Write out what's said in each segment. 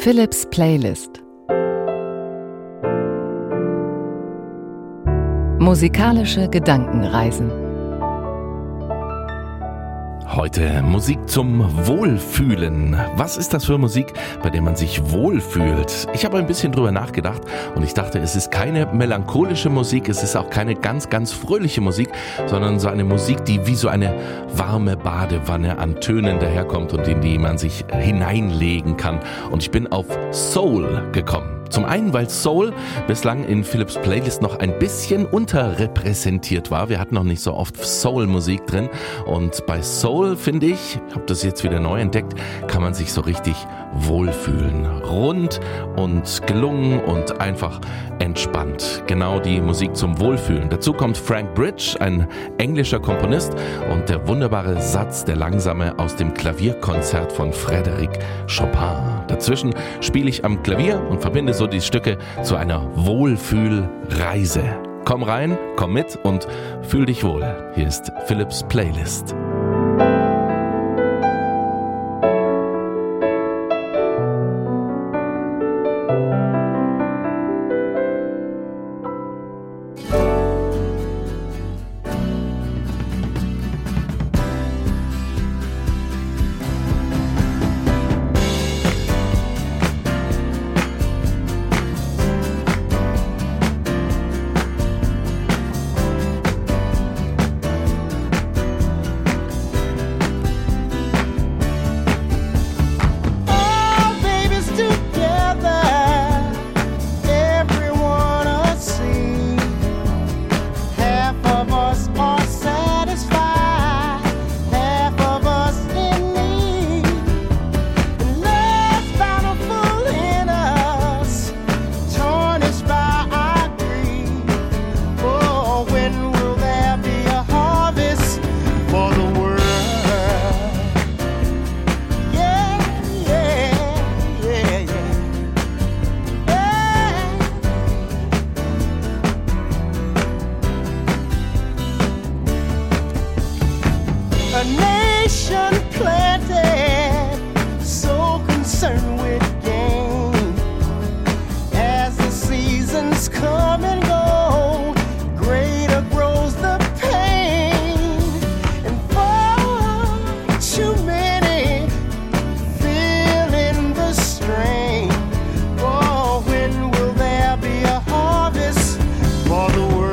Philips Playlist. Musikalische Gedankenreisen. Heute Musik zum Wohlfühlen. Was ist das für Musik, bei der man sich wohlfühlt? Ich habe ein bisschen drüber nachgedacht und ich dachte, es ist keine melancholische Musik, es ist auch keine ganz, ganz fröhliche Musik, sondern so eine Musik, die wie so eine warme Badewanne an Tönen daherkommt und in die man sich hineinlegen kann. Und ich bin auf Soul gekommen. Zum einen, weil Soul bislang in Philips Playlist noch ein bisschen unterrepräsentiert war. Wir hatten noch nicht so oft Soul-Musik drin. Und bei Soul, finde ich habe das jetzt wieder neu entdeckt, kann man sich so richtig wohlfühlen. Rund und gelungen und einfach entspannt. Genau die Musik zum Wohlfühlen. Dazu kommt Frank Bridge, ein englischer Komponist, und der wunderbare Satz, der langsame aus dem Klavierkonzert von Frédéric Chopin. Dazwischen spiele ich am Klavier und verbinde so die Stücke zu einer Wohlfühlreise. Komm rein, komm mit und fühl dich wohl. Hier ist Philips Playlist. A nation planted, so concerned with gain. As the seasons come and go, greater grows the pain. And far too many feeling the strain. Oh, when will there be a harvest for the world?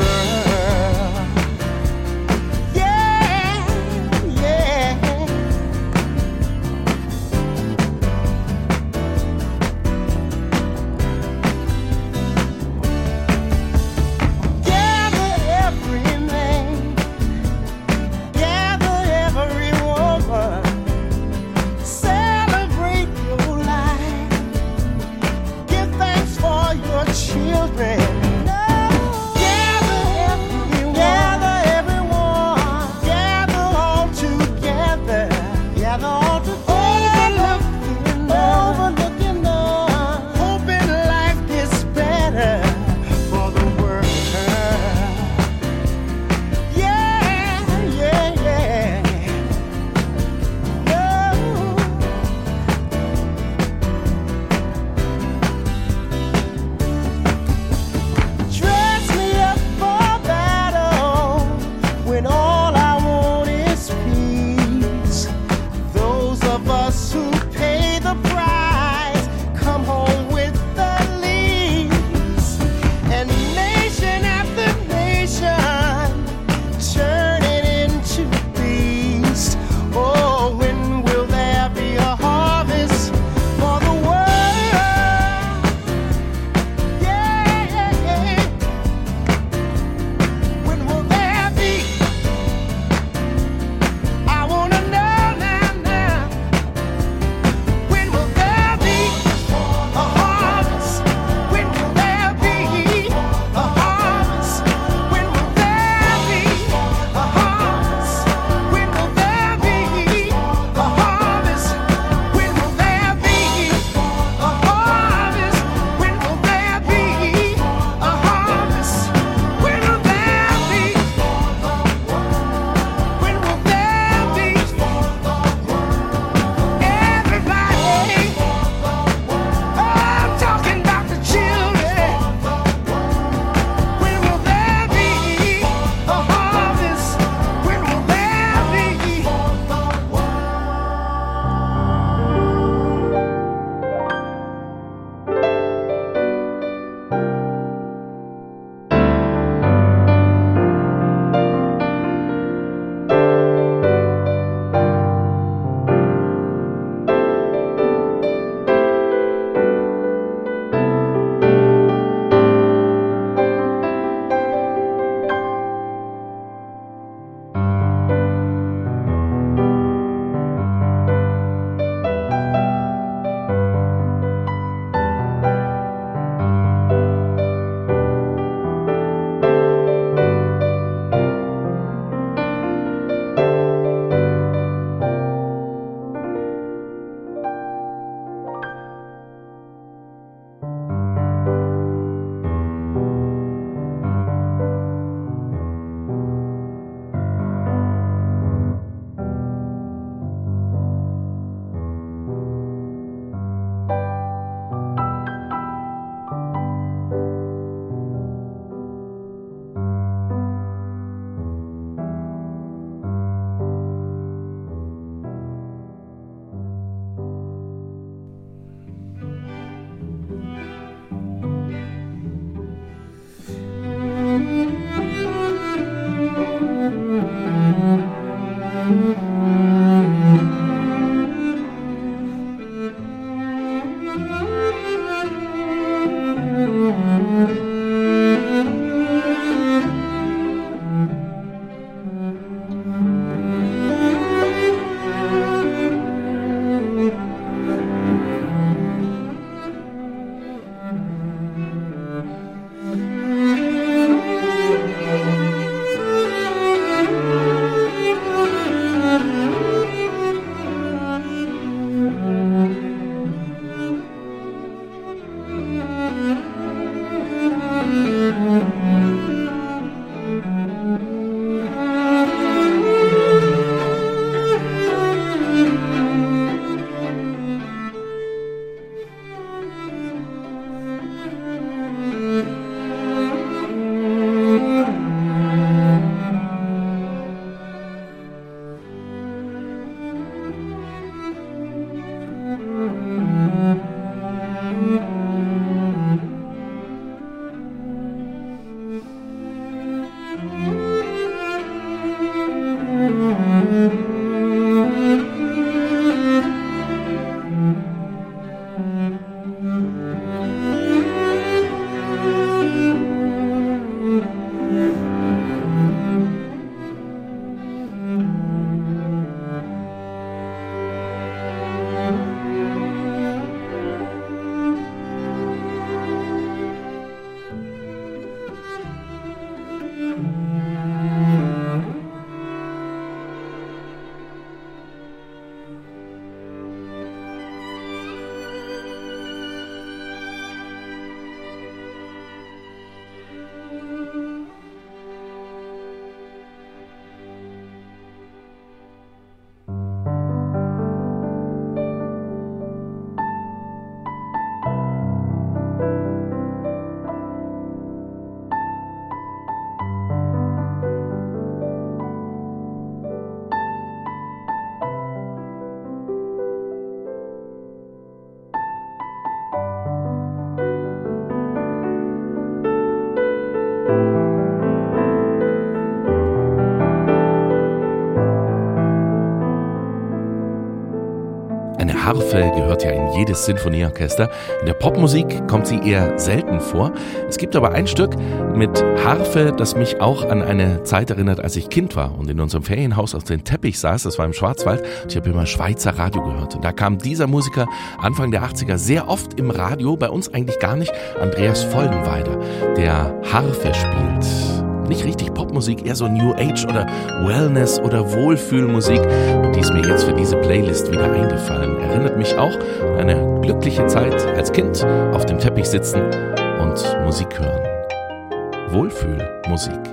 Eine Harfe gehört ja in jedes Sinfonieorchester. In der Popmusik kommt sie eher selten vor. Es gibt aber ein Stück mit Harfe, das mich auch an eine Zeit erinnert, als ich Kind war und in unserem Ferienhaus auf dem Teppich saß. Das war im Schwarzwald und ich habe immer Schweizer Radio gehört. Und da kam dieser Musiker Anfang der 80er sehr oft im Radio, bei uns eigentlich gar nicht, Andreas Vollenweider, der Harfe spielt. Nicht richtig Popmusik, eher so New Age oder Wellness oder Wohlfühlmusik. Und die ist mir jetzt für diese Playlist wieder eingefallen. Erinnert mich auch an eine glückliche Zeit als Kind auf dem Teppich sitzen und Musik hören. Wohlfühlmusik.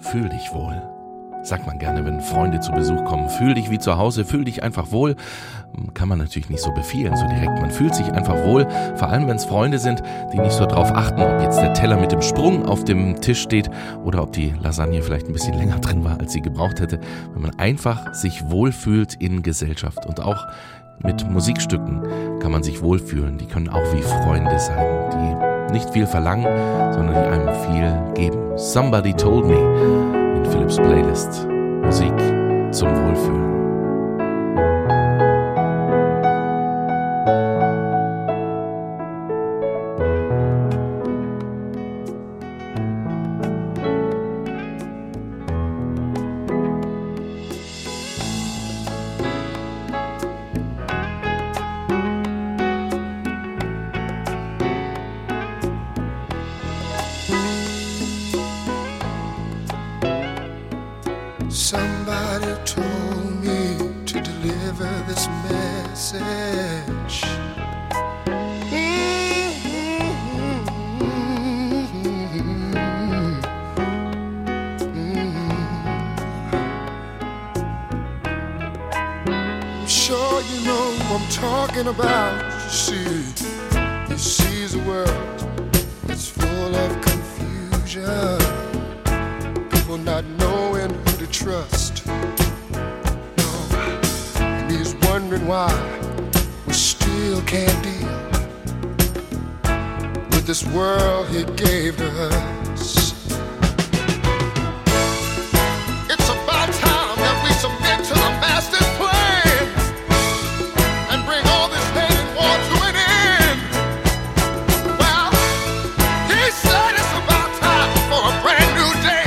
fühl dich wohl. Sagt man gerne, wenn Freunde zu Besuch kommen. Fühl dich wie zu Hause, fühl dich einfach wohl. Kann man natürlich nicht so befehlen, so direkt. Man fühlt sich einfach wohl, vor allem wenn es Freunde sind, die nicht so drauf achten, ob jetzt der Teller mit dem Sprung auf dem Tisch steht oder ob die Lasagne vielleicht ein bisschen länger drin war, als sie gebraucht hätte. Wenn man einfach sich wohlfühlt in Gesellschaft. Und auch mit Musikstücken kann man sich wohlfühlen. Die können auch wie Freunde sein, die nicht viel verlangen, sondern die einem viel geben. Somebody Told Me in Philips Playlist. Musik zum Wohlfühlen. Somebody told me to deliver this message. I'm sure you know what I'm talking about. You see the world, it's full of confusion. People not knowing who to trust. No, and he's wondering why we still can't deal with this world he gave to us. It's about time that we submit to the master's plan and bring all this hate and war to an end. Well, he said it's about time for a brand new day.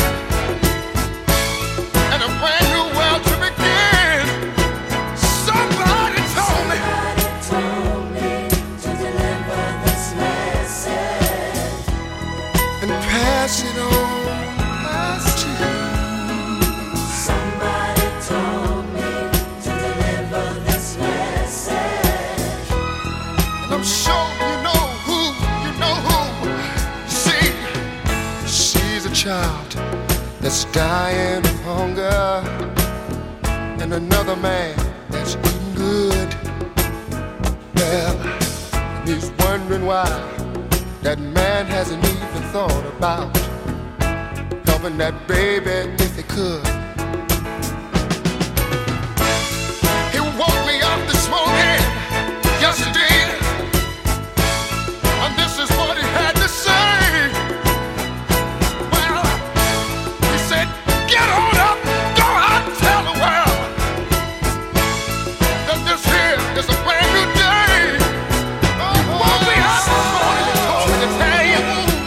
Pass it on, pass to you. Somebody told me to deliver this message. And I'm sure you know who. See, she's a child that's dying of hunger, and another man that's eating good. Well, and he's wondering why that man hasn't even thought about helping that baby if he could. He woke me up this morning, yes he did, and this is what he had to say. Well, he said, get on up, go out and tell the world that this here is a brand new day. He woke me up this morning and told me to tell you.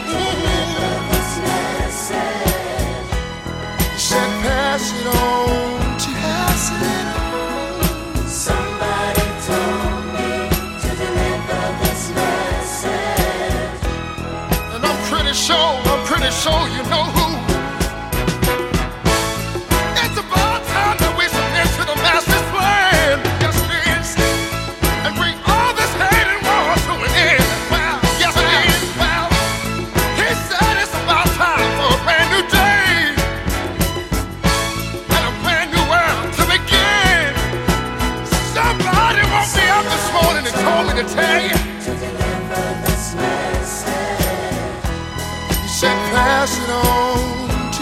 Pass it on to pass it on. Somebody told me to deliver this message. And I'm pretty sure you know who. It's about time that we submit to the master's plan. Yes it is. And bring all this hate and war to an end. Well, yes it is. Well, he said it's about time for a brand new day. This morning and told me to tell you to deliver this message. He said pass it on to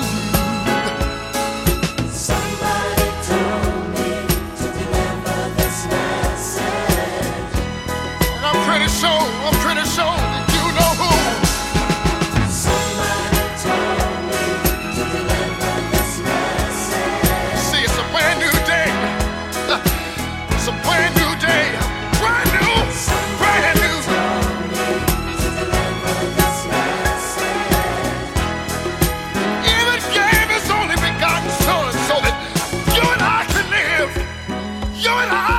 you. Somebody told me to deliver this message. And I'm pretty sure that you know who. Somebody told me to deliver this message. See, it's a brand new day. It's a brand new day. Brand new. Even gave his only begotten son so that you and I can live. You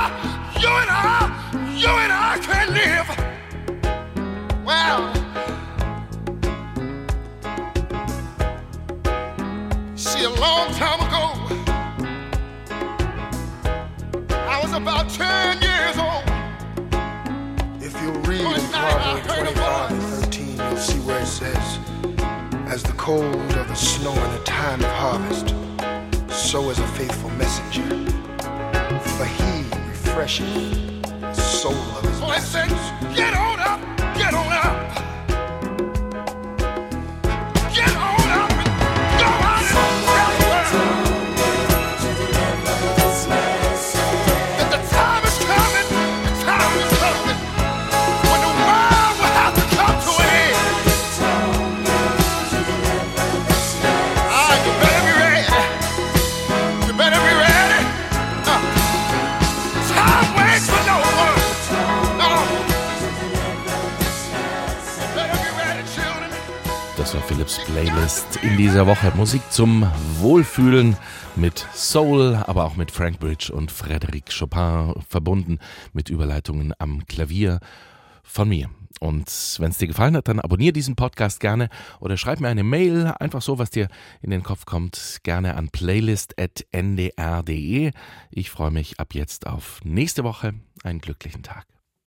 and I can live. Well, see, a long time ago, I was about 10 years old. If you read in Proverbs 25:13, you'll see where it says, As the cold of the snow in the time of harvest, so is a faithful messenger. For he refreshes the soul of his messengers. Get on up, get on up. Get on up and go out and spread the word. That the time is coming, when the world will have to come to an end. You better be ready. You better be ready. Time waits for no one. No. You better be ready, children. Das war Philipps Playlist in dieser Woche. Musik zum Wohlfühlen mit Soul, aber auch mit Frank Bridge und Frédéric Chopin, verbunden mit Überleitungen am Klavier von mir. Und wenn es dir gefallen hat, dann abonniere diesen Podcast gerne oder schreib mir eine Mail, einfach so, was dir in den Kopf kommt, gerne an playlist@ndr.de. Ich freue mich ab jetzt auf nächste Woche. Einen glücklichen Tag.